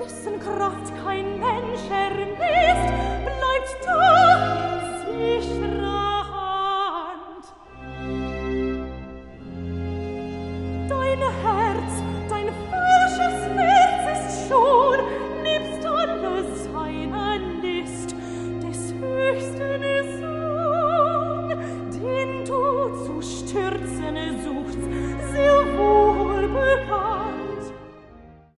dessen Kraft kein Mensch ermisst, bleibt da, sie schreibt.